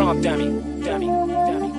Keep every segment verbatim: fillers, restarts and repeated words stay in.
song, dummy, dummy, dummy, dummy.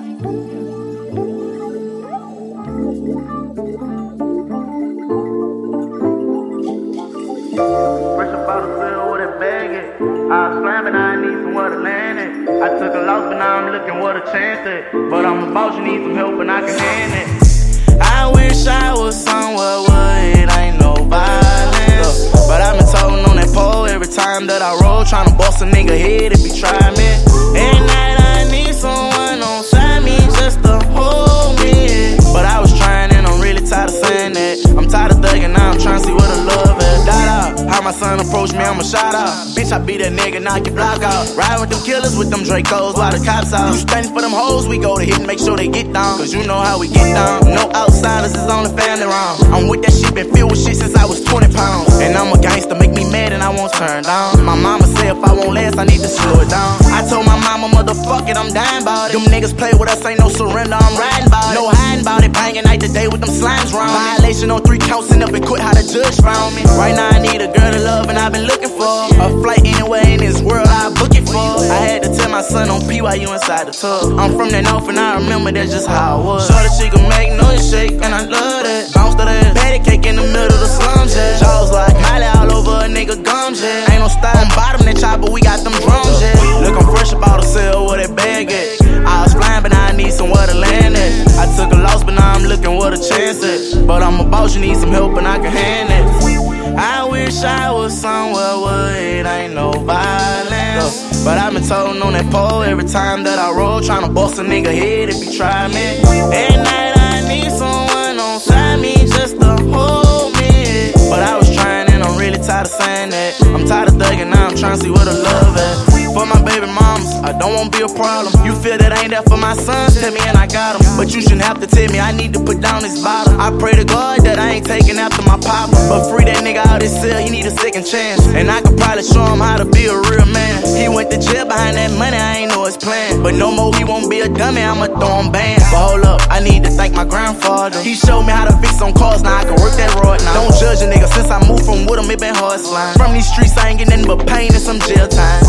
Fresh about the field with a bag it. I was slamming, I need somewhere to land it. I took a loss, but now I'm looking what a chance at. But I'm a boss, you need some help and I can hand it. I wish I was somewhere where it ain't no violence. But I've been toting on that pole every time that I roll, tryna bust a nigga head if he try me. At night I need someone on side me just to hold me. But I was trying and I'm really tired of saying that. I'm tired of thugging, now I'm trying to see where the love is. Dot out, how my son approach me, I'ma shout out. Bitch, I be that nigga, knock your block out. Ride with them killers with them Dracos while the cops out. You standing for them hoes, we go to hit and make sure they get down. Cause you know how we get down. No outsiders, is on the family round. I'm with that shit, been filled with shit since I was twenty pounds. And I'm a gangster, make me mad and I won't turn down. My mama said if I won't last, I need to slow it down. I told my mama, motherfuck it, I'm dying about it. Them niggas play with us, ain't no surrender, I'm riding about it. No hiding about it, banging night to day with them slimes round. Violation on three counts and up and quit how the judge found me. Right now I need a girl to love and I've been looking for a flight anywhere in this world, I book it for. I had to tell my son on P Y U inside the tub. I'm from the north and I remember that's just how it was. Saw that she could make noise shake and I love that. Bounce to that patty cake in the middle of the slums, yeah. Jaws like Miley all over a nigga gums, yeah. Ain't no style on bottom that chopper, we got them drums, yeah. Look, I'm fresh about to sell where that bag at. I was flying but now I need somewhere to land at. I took a loss but now I'm looking what a chance at. But I'm a boss, you need some help and I can hand it. I wish I was somewhere where it ain't no violence. But I've been toting on that pole every time that I roll, tryna bust a nigga head if he try me. At night I need someone on side me just to hold me. But I was trying and I'm really tired of saying that. I'm tired of thugging, now I'm trying to see where the love at. For my baby mamas, I don't wanna be a problem. You feel that I ain't there for my sons, tell me and I got them. But you shouldn't have to tell me I need to put down this bottle. I pray to God that I ain't taking after my papa. But free that nigga out his cell, he need a second chance. And I could probably show him how to be a real man. He went to jail behind that money, I ain't know his plan. But no more, he won't be a dummy, I'ma throw him banned. But hold up, I need to thank my grandfather. He showed me how to fix on cars, now I can work that road now. Don't judge a nigga, since I moved from Woodham, it been hard slime. From these streets, I ain't getting nothing but pain and some jail time.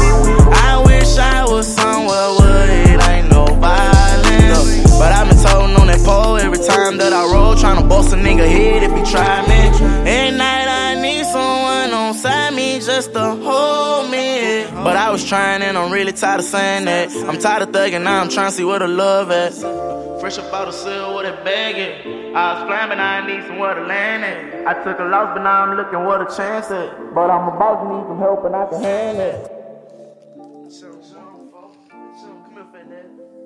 I wish I was somewhere where it ain't no violence. But I've been toting on that pole every time that I roll, tryna bust a nigga head if he try me. At night I need someone on side me just to hold me. But I was trying and I'm really tired of saying that. I'm tired of thugging, now I'm trying to see where the love at. Fresh up out the cell with that bag it. I was climbing, I need somewhere to land it. I took a loss, but now I'm looking what a chance at. But I'm about to need some help and I can hand it. Come here, fat dad.